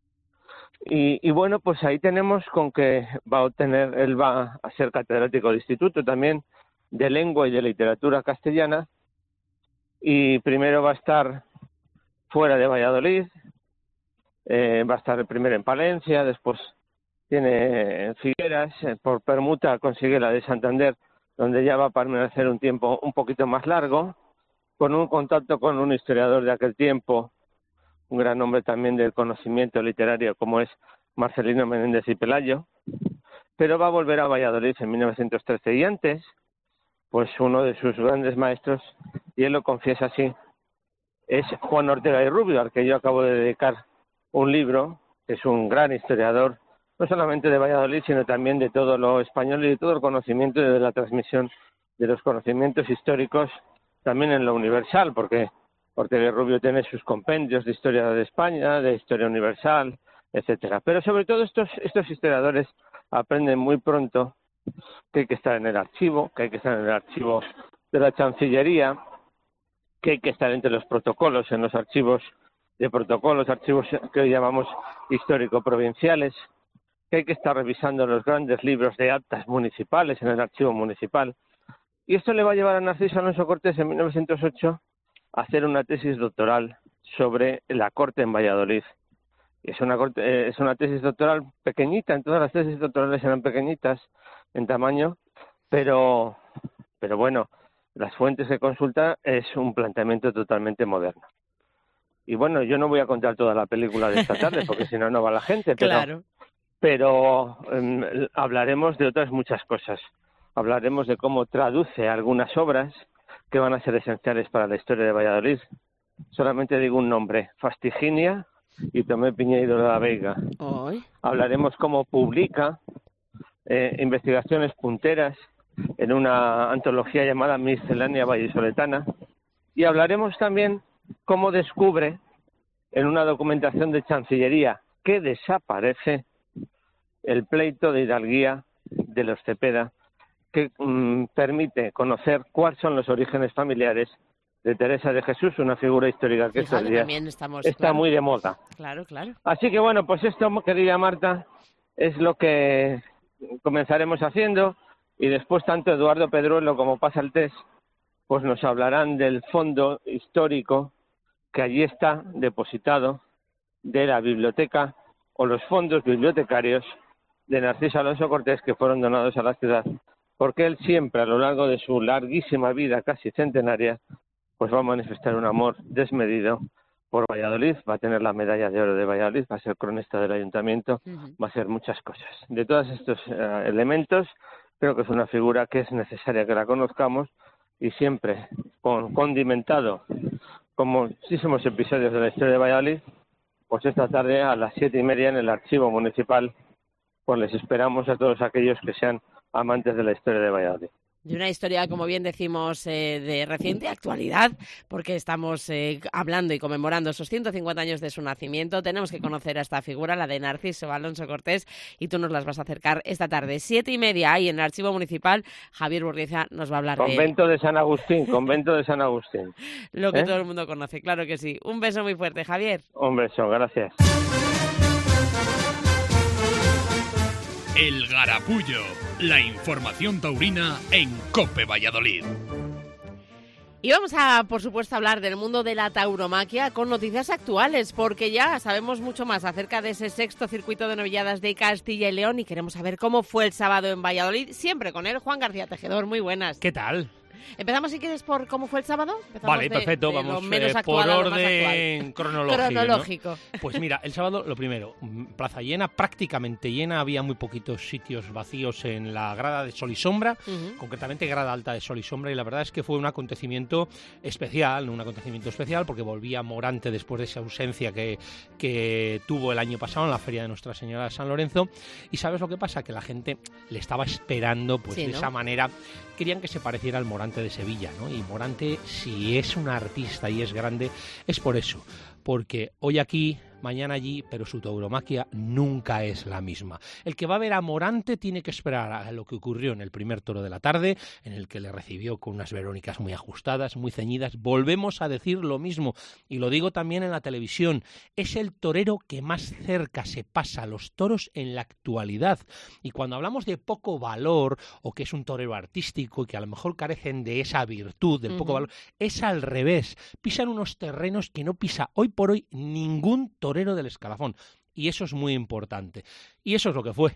Y, y bueno, pues ahí tenemos con que va a obtener, él va a ser catedrático de instituto también de lengua y de literatura castellana, y primero va a estar fuera de Valladolid, eh, va a estar primero en Palencia, después tiene en Figueras, eh, por permuta consigue la de Santander, donde ya va a permanecer un tiempo un poquito más largo, con un contacto con un historiador de aquel tiempo, un gran hombre también del conocimiento literario como es Marcelino Menéndez y Pelayo, pero va a volver a Valladolid en mil novecientos trece, y antes, pues uno de sus grandes maestros, y él lo confiesa así, es Juan Ortega y Rubio, al que yo acabo de dedicar un libro, que es un gran historiador, no solamente de Valladolid, sino también de todo lo español y de todo el conocimiento y de la transmisión de los conocimientos históricos, también en lo universal, porque Ortega y Rubio tiene sus compendios de historia de España, de historia universal, etcétera. Pero sobre todo estos, estos historiadores aprenden muy pronto que hay que estar en el archivo, que hay que estar en el archivo de la Chancillería, que hay que estar entre los protocolos, en los archivos de protocolos, archivos que hoy llamamos histórico-provinciales, que hay que estar revisando los grandes libros de actas municipales en el archivo municipal. Y esto le va a llevar a Narciso Alonso Cortés en mil novecientos ocho a hacer una tesis doctoral sobre la corte en Valladolid. Es una, corte, eh, es una tesis doctoral pequeñita, en todas las tesis doctorales eran pequeñitas en tamaño, pero, pero bueno, las fuentes que consulta es un planteamiento totalmente moderno. Y bueno, yo no voy a contar toda la película de esta tarde, porque si no, no va la gente, pero, claro. pero eh, hablaremos de otras muchas cosas. Hablaremos de cómo traduce algunas obras que van a ser esenciales para la historia de Valladolid. Solamente digo un nombre, Fastiginia y Tomé Piñeiro de la Veiga. Hoy. Hablaremos cómo publica eh, investigaciones punteras en una antología llamada Miscelánea Vallisoletana, y hablaremos también cómo descubre en una documentación de Chancillería que desaparece el pleito de hidalguía de los Cepeda, que mmm, permite conocer cuáles son los orígenes familiares de Teresa de Jesús, una figura histórica que Fíjate, estos días también estamos, está claro. muy de moda. Claro, claro. Así que bueno, pues esto, querida Marta, es lo que comenzaremos haciendo, y después tanto Eduardo Pedruelo como Pasaltés pues nos hablarán del fondo histórico que allí está depositado de la biblioteca o los fondos bibliotecarios de Narciso Alonso Cortés, que fueron donados a la ciudad, porque él siempre a lo largo de su larguísima vida casi centenaria pues va a manifestar un amor desmedido por Valladolid, va a tener la medalla de oro de Valladolid, va a ser cronista del ayuntamiento, uh-huh. va a ser muchas cosas. De todos estos uh, elementos, creo que es una figura que es necesaria que la conozcamos, y siempre con, condimentado con muchísimos episodios de la historia de Valladolid, pues esta tarde a las siete y media en el archivo municipal, pues les esperamos a todos aquellos que sean amantes de la historia de Valladolid. De una historia, como bien decimos, eh, de reciente actualidad, porque estamos eh, hablando y conmemorando esos ciento cincuenta años de su nacimiento. Tenemos que conocer a esta figura, la de Narciso Alonso Cortés, y tú nos las vas a acercar esta tarde. Siete y media, ahí en el Archivo Municipal, Javier Burriza nos va a hablar de él. Convento de San Agustín, convento de San Agustín. Lo que ¿Eh? todo el mundo conoce, claro que sí. Un beso muy fuerte, Javier. Un beso, gracias. El Garapullo, la información taurina en COPE Valladolid. Y vamos a, por supuesto, hablar del mundo de la tauromaquia con noticias actuales, porque ya sabemos mucho más acerca de ese sexto circuito de novilladas de Castilla y León y queremos saber cómo fue el sábado en Valladolid, siempre con él, Juan García Tejedor. Muy buenas. ¿Qué tal? Empezamos, si quieres, por cómo fue el sábado. Empezamos Vale, de, perfecto. de Vamos lo menos eh, actual por a lo más orden actual. cronológico. Cronológico. ¿no? Pues mira, el sábado, lo primero, plaza llena, prácticamente llena. Había muy poquitos sitios vacíos en la grada de Sol y Sombra, uh-huh. concretamente grada alta de Sol y Sombra, y la verdad es que fue un acontecimiento especial, un acontecimiento especial, porque volvía Morante después de esa ausencia que, que tuvo el año pasado en la Feria de Nuestra Señora de San Lorenzo. Y ¿sabes lo que pasa? Que la gente le estaba esperando pues sí, de ¿no? esa manera. Querían que se pareciera al Morante de Sevilla, ¿no? Y Morante, si es un artista y es grande, es por eso, porque hoy aquí, mañana allí, pero su tauromaquia nunca es la misma. El que va a ver a Morante tiene que esperar a lo que ocurrió en el primer toro de la tarde, en el que le recibió con unas verónicas muy ajustadas, muy ceñidas. Volvemos a decir lo mismo, y lo digo también en la televisión, es el torero que más cerca se pasa a los toros en la actualidad. Y cuando hablamos de poco valor, o que es un torero artístico y que a lo mejor carecen de esa virtud del uh-huh. poco valor, es al revés. Pisan unos terrenos que no pisa hoy por hoy ningún torero del escalafón, y eso es muy importante, y eso es lo que fue,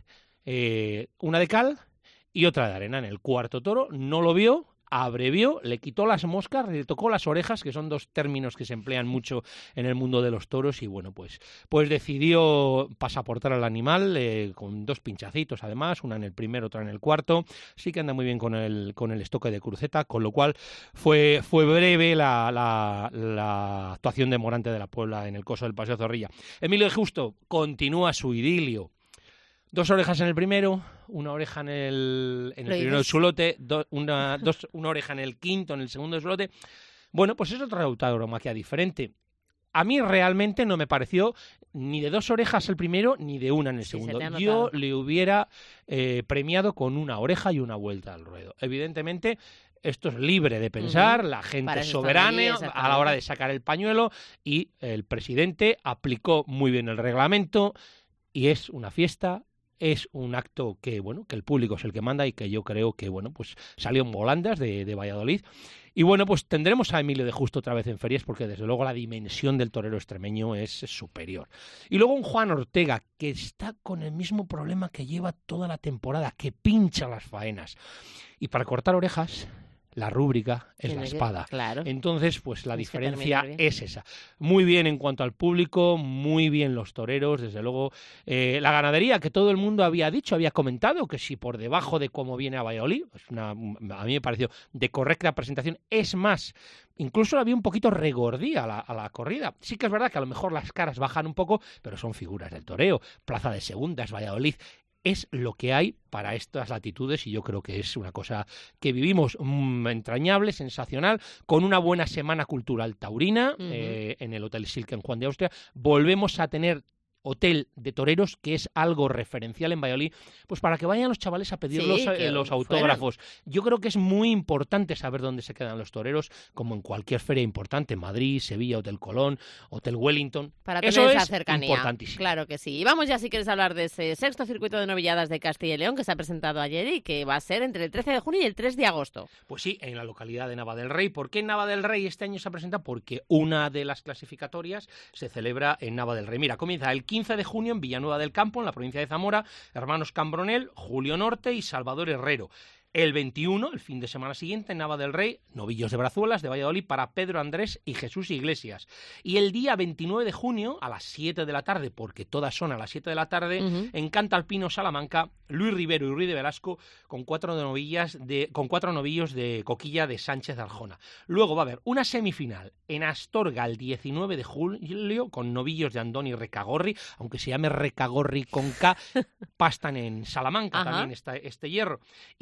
eh, una de cal y otra de arena. En el cuarto toro no lo vio, abrevió, le quitó las moscas, le tocó las orejas, que son dos términos que se emplean mucho en el mundo de los toros, y bueno, pues, pues decidió pasaportar al animal eh, con dos pinchacitos además, una en el primero, otra en el cuarto. Sí que anda muy bien con el, con el estoque de cruceta, con lo cual fue, fue breve la, la, la actuación de Morante de la Puebla en el coso del Paseo Zorrilla. Emilio de Justo continúa su idilio. Dos orejas en el primero, una oreja en el, en el primero de su lote, do, una, dos, una oreja en el quinto, en el segundo de su lote. Bueno, pues es otra tauromaquia diferente. A mí realmente no me pareció ni de dos orejas el primero, ni de una en el sí, segundo. Yo le hubiera eh, premiado con una oreja y una vuelta al ruedo. Evidentemente, esto es libre de pensar, uh-huh. la gente es soberana a la hora de sacar el pañuelo, y el presidente aplicó muy bien el reglamento, y es una fiesta. Es un acto que, bueno, que el público es el que manda, y que yo creo que, bueno, pues salió en volandas de, de Valladolid. Y bueno, pues tendremos a Emilio de Justo otra vez en ferias, porque desde luego la dimensión del torero extremeño es superior. Y luego un Juan Ortega, que está con el mismo problema que lleva toda la temporada, que pincha las faenas. Y para cortar orejas, la rúbrica es la espada. Claro. Entonces, pues la diferencia es esa. Muy bien en cuanto al público, muy bien los toreros, desde luego. Eh, la ganadería, que todo el mundo había dicho, había comentado, que si por debajo de cómo viene a Valladolid, es una, a mí me pareció de correcta presentación. Es más, incluso había un poquito regordía a la, a la corrida. Sí que es verdad que a lo mejor las caras bajan un poco, pero son figuras del toreo. Plaza de Segundas, Valladolid. Es lo que hay para estas latitudes, y yo creo que es una cosa que vivimos mmm, entrañable, sensacional, con una buena semana cultural taurina uh-huh. eh, en el Hotel Silken Juan de Austria. Volvemos a tener hotel de toreros, que es algo referencial en Valladolid, pues para que vayan los chavales a pedir sí, los, eh, los autógrafos. Fueron. Yo creo que es muy importante saber dónde se quedan los toreros, como en cualquier feria importante, Madrid, Sevilla, Hotel Colón, Hotel Wellington. Para tener Eso esa es cercanía. Importantísimo. Claro que sí. Y vamos ya, si quieres, hablar de ese sexto circuito de novilladas de Castilla y León, que se ha presentado ayer y que va a ser entre el trece de junio y el tres de agosto. Pues sí, en la localidad de Nava del Rey. ¿Por qué Nava del Rey este año se ha presentado? Porque una de las clasificatorias se celebra en Nava del Rey. Mira, comienza el quince de junio en Villanueva del Campo, en la provincia de Zamora, hermanos Cambronel, Julio Norte y Salvador Herrero. El veintiuno, el fin de semana siguiente, en Nava del Rey, novillos de Brazuelas, de Valladolid, para Pedro Andrés y Jesús Iglesias. Y el día veintinueve de junio, a las siete de la tarde, porque todas son a las siete de la tarde, uh-huh. en Canta Alpino, Salamanca, Luis Rivero y Ruiz de Velasco, con cuatro novillas de, con cuatro novillos de Coquilla de Sánchez Arjona. Luego va a haber una semifinal en Astorga el diecinueve de julio, con novillos de Andoni Recagorri, aunque se llame Recagorri con K, pastan en Salamanca uh-huh. también está este hierro. Y el día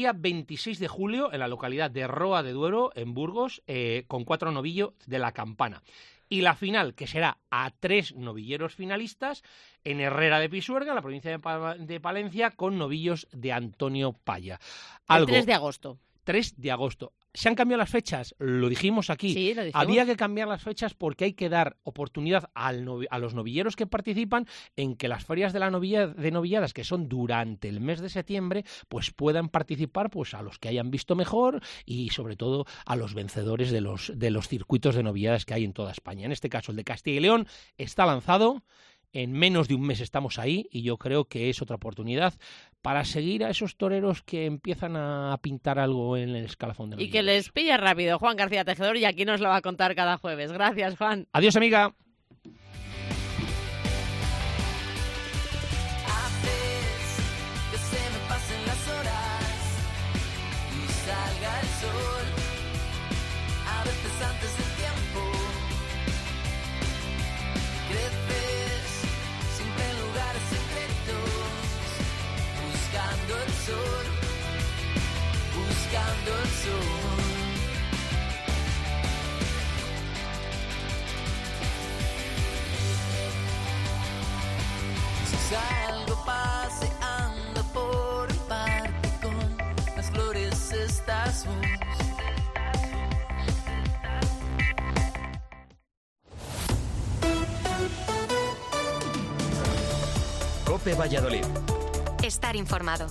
día veintiséis de julio en la localidad de Roa de Duero, en Burgos, eh, con cuatro novillos de La Campana. Y la final, que será a tres novilleros finalistas en Herrera de Pisuerga, en la provincia de, pa de Palencia, con novillos de Antonio Paya. Algo, el tres de agosto. tres de agosto. ¿Se han cambiado las fechas? Lo dijimos aquí. Sí, lo dijimos. Había que cambiar las fechas porque hay que dar oportunidad al novi a los novilleros que participan en que las ferias de la novilla de novilladas, que son durante el mes de septiembre, pues puedan participar pues a los que hayan visto mejor y sobre todo a los vencedores de los, de los circuitos de novilladas que hay en toda España. En este caso el de Castilla y León está lanzado. En menos de un mes estamos ahí y yo creo que es otra oportunidad para seguir a esos toreros que empiezan a pintar algo en el escalafón de los Y que les pilla rápido. Juan García Tejedor, y aquí nos lo va a contar cada jueves. Gracias, Juan. Adiós, amiga. Salgo paseando por el parque con las flores estas COPE Valladolid. Estar informado.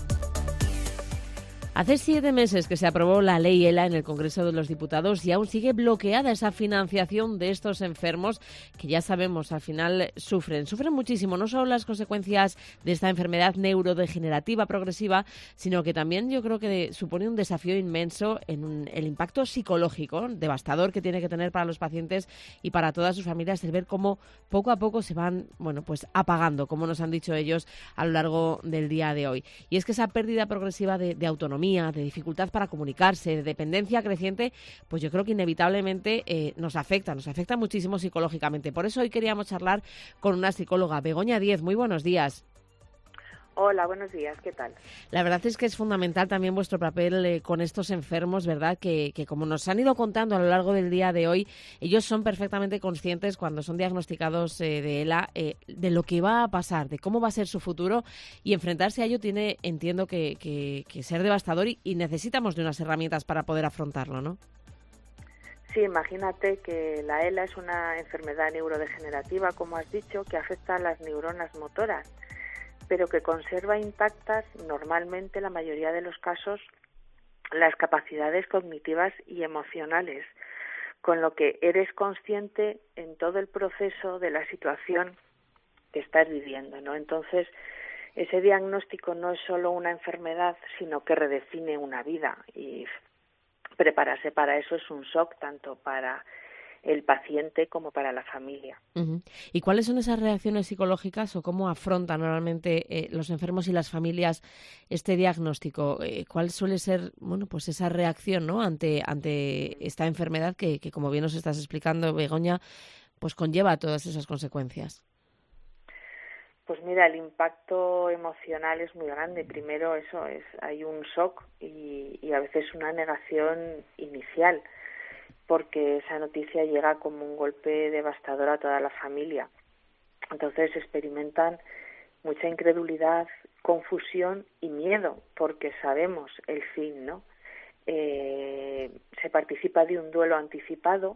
Hace siete meses que se aprobó la ley ELA en el Congreso de los Diputados y aún sigue bloqueada esa financiación de estos enfermos que ya sabemos al final sufren. Sufren muchísimo, no solo las consecuencias de esta enfermedad neurodegenerativa progresiva, sino que también yo creo que supone un desafío inmenso en un, el impacto psicológico devastador que tiene que tener para los pacientes y para todas sus familias el ver cómo poco a poco se van, bueno, pues apagando, como nos han dicho ellos a lo largo del día de hoy. Y es que esa pérdida progresiva de, de autonomía, de dificultad para comunicarse, de dependencia creciente, pues yo creo que inevitablemente eh, nos afecta, nos afecta muchísimo psicológicamente. Por eso hoy queríamos charlar con una psicóloga, Begoña Díez. Muy buenos días. Hola, buenos días, ¿qué tal? La verdad es que es fundamental también vuestro papel eh, con estos enfermos, ¿verdad? Que, que como nos han ido contando a lo largo del día de hoy, ellos son perfectamente conscientes cuando son diagnosticados eh, de ELA eh, de lo que va a pasar, de cómo va a ser su futuro, y enfrentarse a ello tiene, entiendo, que, que, que ser devastador y, y necesitamos de unas herramientas para poder afrontarlo, ¿no? Sí, imagínate que la ELA es una enfermedad neurodegenerativa, como has dicho, que afecta a las neuronas motoras, pero que conserva intactas normalmente, la mayoría de los casos, las capacidades cognitivas y emocionales, con lo que eres consciente en todo el proceso de la situación que estás viviendo, ¿no? Entonces, ese diagnóstico no es solo una enfermedad, sino que redefine una vida, y prepararse para eso es un shock tanto para el paciente como para la familia. Uh-huh. ¿Y cuáles son esas reacciones psicológicas o cómo afrontan normalmente eh, los enfermos y las familias este diagnóstico? Eh, ¿Cuál suele ser, bueno, pues esa reacción, ¿no?, ante ante esta enfermedad que, que, como bien nos estás explicando, Begoña, pues conlleva todas esas consecuencias? Pues mira, el impacto emocional es muy grande. Primero eso es, hay un shock y, y a veces una negación inicial, porque esa noticia llega como un golpe devastador a toda la familia. Entonces experimentan mucha incredulidad, confusión y miedo, porque sabemos el fin, ¿no? Eh, se participa de un duelo anticipado,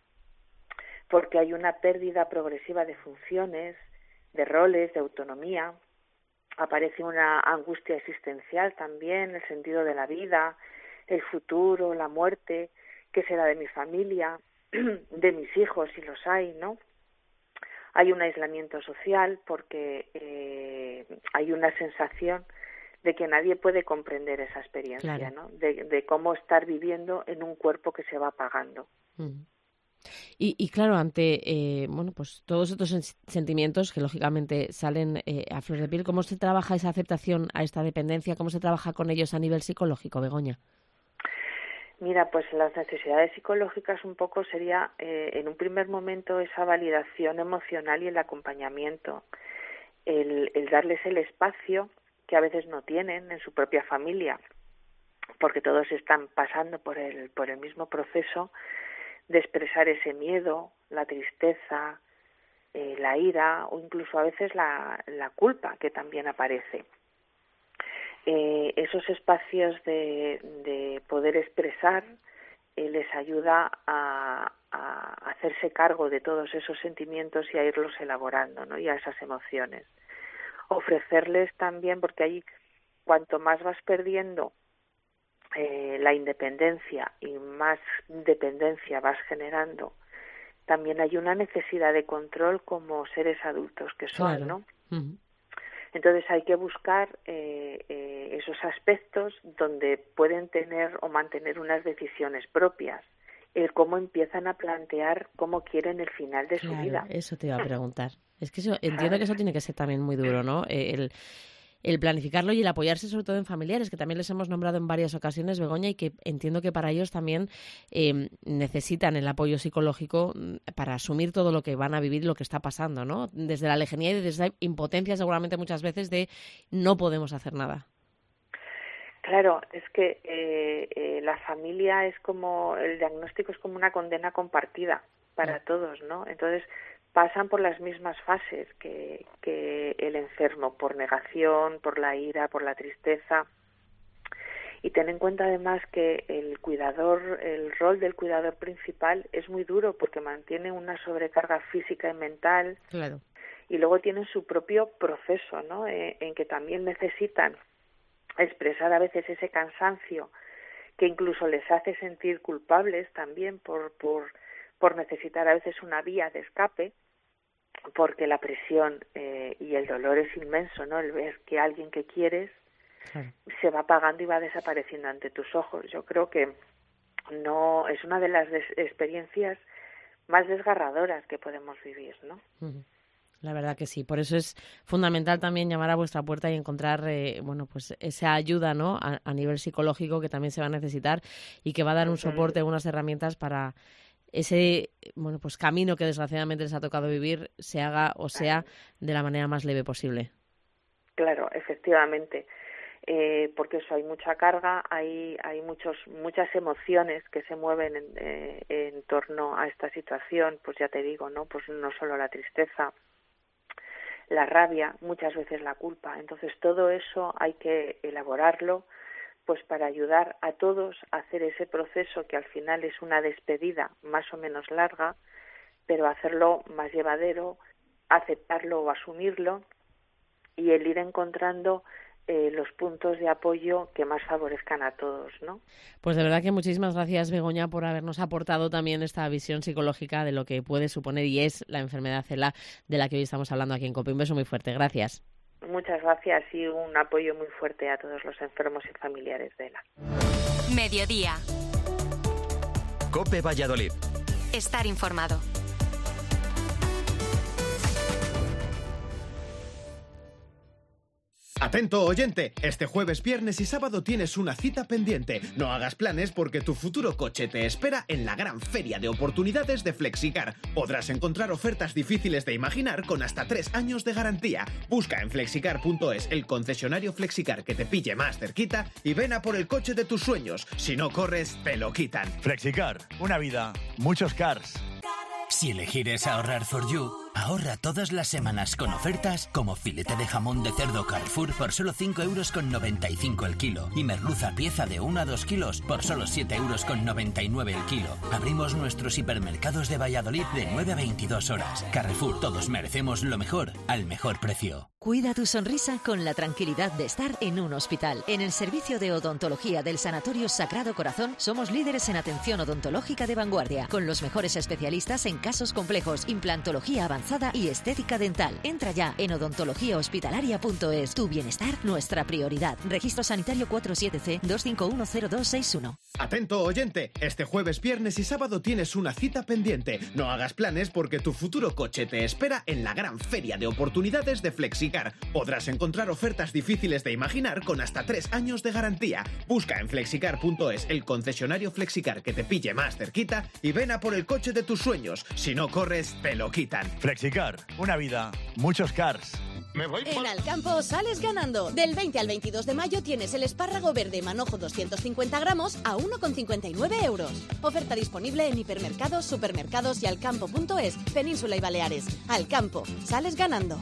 porque hay una pérdida progresiva de funciones, de roles, de autonomía. Aparece una angustia existencial también, el sentido de la vida, el futuro, la muerte. ¿Qué será de mi familia, de mis hijos, si los hay, no? Hay un aislamiento social porque eh, hay una sensación de que nadie puede comprender esa experiencia, claro, ¿no? De, de cómo estar viviendo en un cuerpo que se va apagando. Mm. Y, y claro, ante eh, bueno, pues todos estos sentimientos que lógicamente salen eh, a flor de piel, ¿cómo se trabaja esa aceptación a esta dependencia? ¿Cómo se trabaja con ellos a nivel psicológico, Begoña? Mira, pues las necesidades psicológicas un poco sería, eh, en un primer momento, esa validación emocional y el acompañamiento, el, el darles el espacio que a veces no tienen en su propia familia, porque todos están pasando por el, por el mismo proceso de expresar ese miedo, la tristeza, eh, la ira o incluso a veces la, la culpa que también aparece. Eh, esos espacios de, de poder expresar eh, les ayuda a, a hacerse cargo de todos esos sentimientos y a irlos elaborando, ¿no? Y a esas emociones. Ofrecerles también, porque ahí cuanto más vas perdiendo eh, la independencia y más dependencia vas generando, también hay una necesidad de control como seres adultos que son, claro. ¿no? Uh-huh. Entonces hay que buscar eh, eh, esos aspectos donde pueden tener o mantener unas decisiones propias, el cómo empiezan a plantear cómo quieren el final de claro, su vida. Eso te iba a preguntar. Es que eso, entiendo que eso tiene que ser también muy duro, ¿no? El, el planificarlo y el apoyarse sobre todo en familiares, que también les hemos nombrado en varias ocasiones, Begoña, y que entiendo que para ellos también eh, necesitan el apoyo psicológico para asumir todo lo que van a vivir y lo que está pasando, ¿no? Desde la lejanía y desde la impotencia seguramente muchas veces de no podemos hacer nada. Claro, es que eh, eh, la familia es como, el diagnóstico es como una condena compartida para sí. todos, ¿no? Entonces pasan por las mismas fases que, que el enfermo, por negación, por la ira, por la tristeza. Y ten en cuenta además que el cuidador, el rol del cuidador principal es muy duro porque mantiene una sobrecarga física y mental. Claro. Y luego tienen su propio proceso, ¿no? Eh, en que también necesitan expresar a veces ese cansancio que incluso les hace sentir culpables también por, por, por necesitar a veces una vía de escape, porque la presión eh, y el dolor es inmenso, ¿no? El ver que alguien que quieres sí. se va apagando y va desapareciendo ante tus ojos. Yo creo que no es una de las des- experiencias más desgarradoras que podemos vivir, ¿no? Uh-huh. La verdad que sí. Por eso es fundamental también llamar a vuestra puerta y encontrar, eh, bueno, pues esa ayuda, ¿no? A, a nivel psicológico que también se va a necesitar y que va a dar un soporte, unas herramientas para ese, bueno, pues camino que desgraciadamente les ha tocado vivir se haga o sea de la manera más leve posible. Claro, efectivamente. Eh, porque eso, hay mucha carga, hay hay muchos muchas emociones que se mueven en, eh, en torno a esta situación. Pues ya te digo, ¿no? Pues no solo la tristeza, la rabia, muchas veces la culpa. Entonces todo eso hay que elaborarlo pues para ayudar a todos a hacer ese proceso que al final es una despedida más o menos larga, pero hacerlo más llevadero, aceptarlo o asumirlo y el ir encontrando eh, los puntos de apoyo que más favorezcan a todos, ¿no? Pues de verdad que muchísimas gracias, Begoña, por habernos aportado también esta visión psicológica de lo que puede suponer y es la enfermedad C E L A de la que hoy estamos hablando aquí en COPE. Un beso muy fuerte, gracias. Muchas gracias y un apoyo muy fuerte a todos los enfermos y familiares de E L A. Mediodía. COPE Valladolid. Estar informado. Atento oyente, este jueves, viernes y sábado tienes una cita pendiente. No hagas planes porque tu futuro coche te espera en la gran feria de oportunidades de Flexicar. Podrás encontrar ofertas difíciles de imaginar con hasta tres años de garantía. Busca en flexicar punto es el concesionario Flexicar que te pille más cerquita y ven a por el coche de tus sueños. Si no corres, te lo quitan. Flexicar, una vida, muchos cars. Si elegir es ahorrar for you, ahorra todas las semanas con ofertas como filete de jamón de cerdo Carrefour por solo cinco euros con noventa y cinco el kilo y merluza pieza de uno a dos kilos por solo siete euros con noventa y nueve el kilo. Abrimos nuestros hipermercados de Valladolid de nueve a veintidós horas. Carrefour, todos merecemos lo mejor al mejor precio. Cuida tu sonrisa con la tranquilidad de estar en un hospital. En el servicio de odontología del Sanatorio Sagrado Corazón somos líderes en atención odontológica de vanguardia, con los mejores especialistas en casos complejos, implantología avanzada y estética dental. Entra ya en odontología hospitalaria punto es. Tu bienestar, nuestra prioridad. Registro sanitario cuarenta y siete ce dos cinco uno cero dos seis uno. Atento oyente, este jueves, viernes y sábado tienes una cita pendiente. No hagas planes porque tu futuro coche te espera en la gran feria de oportunidades de Flexicar. Podrás encontrar ofertas difíciles de imaginar con hasta tres años de garantía. Busca en flexicar punto es el concesionario Flexicar que te pille más cerquita y ven a por el coche de tus sueños. Si no corres, te lo quitan. Flexicar, una vida, muchos cars. Me voy por... En Alcampo sales ganando. Del veinte al veintidós de mayo tienes el espárrago verde manojo doscientos cincuenta gramos a uno con cincuenta y nueve euros. Oferta disponible en hipermercados, supermercados y alcampo punto es, Península y Baleares. Alcampo, sales ganando.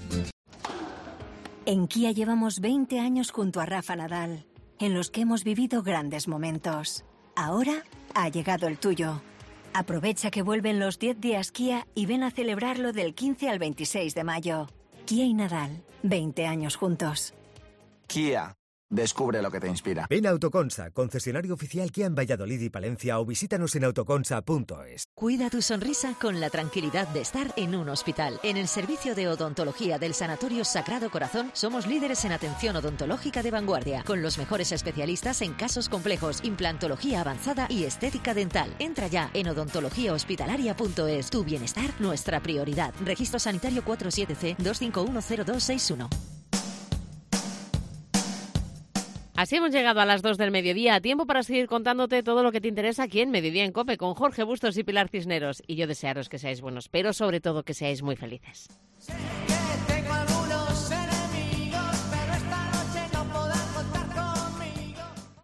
En Kia llevamos veinte años junto a Rafa Nadal, en los que hemos vivido grandes momentos. Ahora ha llegado el tuyo. Aprovecha que vuelven los diez días Kia y ven a celebrarlo del quince al veintiséis de mayo. Kia y Nadal, veinte años juntos. Kia, descubre lo que te inspira. Ven a Autoconsa, concesionario oficial Kia en Valladolid y Palencia, o visítanos en autoconsa punto es. Cuida tu sonrisa con la tranquilidad de estar en un hospital. En el servicio de odontología del Sanatorio Sagrado Corazón somos líderes en atención odontológica de vanguardia, con los mejores especialistas en casos complejos, implantología avanzada y estética dental. Entra ya en odontología hospitalaria punto es. Tu bienestar, nuestra prioridad. Registro sanitario cuatro siete C dos cinco uno cero dos seis uno. Así hemos llegado a las dos del mediodía, tiempo para seguir contándote todo lo que te interesa aquí en Mediodía en COPE con Jorge Bustos y Pilar Cisneros. Y yo desearos que seáis buenos, pero sobre todo que seáis muy felices.